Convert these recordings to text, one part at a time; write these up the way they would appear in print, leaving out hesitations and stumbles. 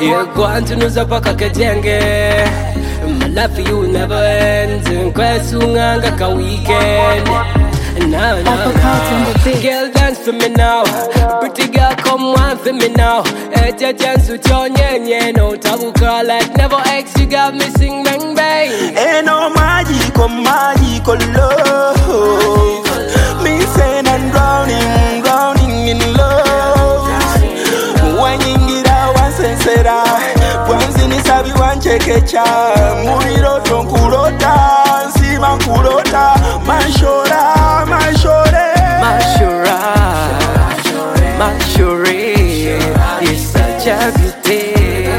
Yeah, go on to Nuzapaka Kajenge. My love for you never ends. Kwesunganga ka weekend. No. Girl, dance for me now. Pretty girl, come on for me now. Echa chance with your nyenye. No tabuka like never ex. You got me sing bang bang. Ain't no magical love. Me saying I'm drowning in love. When you get out, one sensera. Kwanzi ni sabi wanchekecha. Muriro tonkurota. Sima kurota. Manshora. You're such a beauty.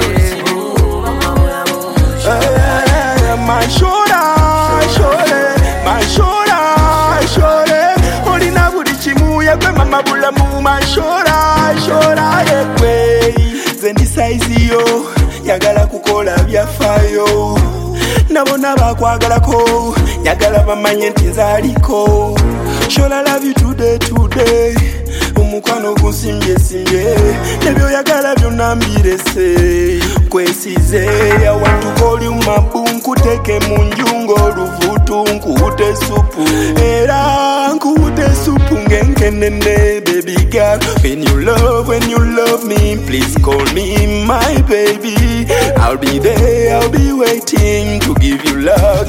Olina buli kimu yagwe mama bulamu manshora yekwe. Zendi size yo yagala kukola byafaayo. Nabona bakwagalako yagala bamanye nti nzaliko. Shola love you today. Omukwano gusimbye nebyo yagala byonna mbirese kwesize. I want to call you mabu nkuteke mu njungo oluvutu nkute supu era nkute supu ngenkenene. Baby girl, when you love me, please call me my baby. I'll be there, I'll be waiting to give you love.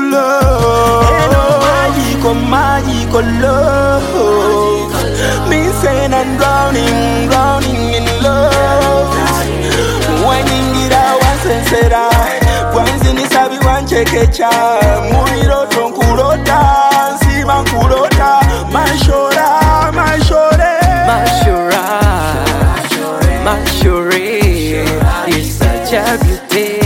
Magical love. Me saying I'm drowning in love. When you get out, one sensera. Kwanzi ni sabi wanchekecha. Muriro tonkurota. Sima kurota. Manshora. You're such a beauty.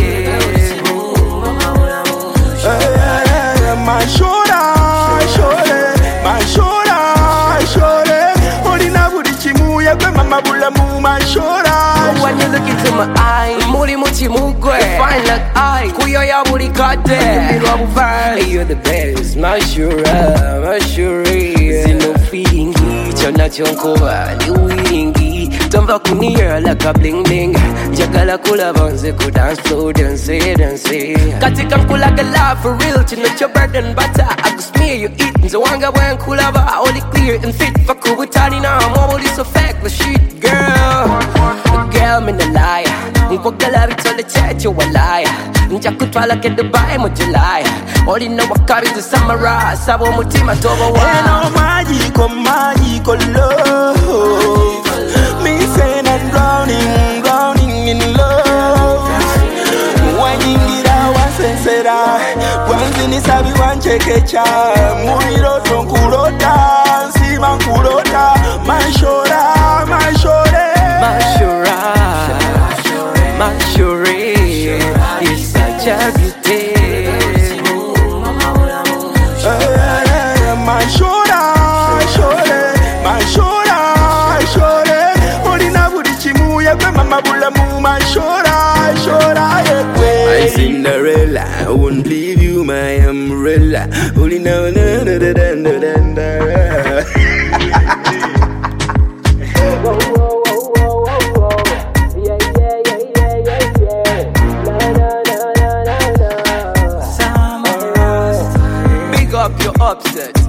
When you look into my eyes, muri muchi mugwe, fine like I. Kuyo ya muri kate, you're the best, Manshura. Zino feelingi, chona chonkoba, ni wingi. Tomba kunira like a bling bling. Jagala kula bonze ku dance floor, dance. Katika kula gala for real, chino your bread and butter. I go smear you eating, so wanga wan kula ba, only clear and fit for kubutani na. I'm already so feckless shit, girl, me no liar. Nkogala bitole checho walaya. Njakutwala ke Dubai mu July. Only know what carries the samurai. Sabo mutima toba wa. Ain't no magical love. Me saying I'm drowning in love. When you get out, one sensera. Kwanzi ni sabi wanchekecha. Muriro tonkurota. Sima kurota. Manshora. You're such a beauty. Olina buli kimu yagwe mama bulamu manshora yekwe. I'm Cinderella, I won't leave you my umbrella. Olina Big up your upset.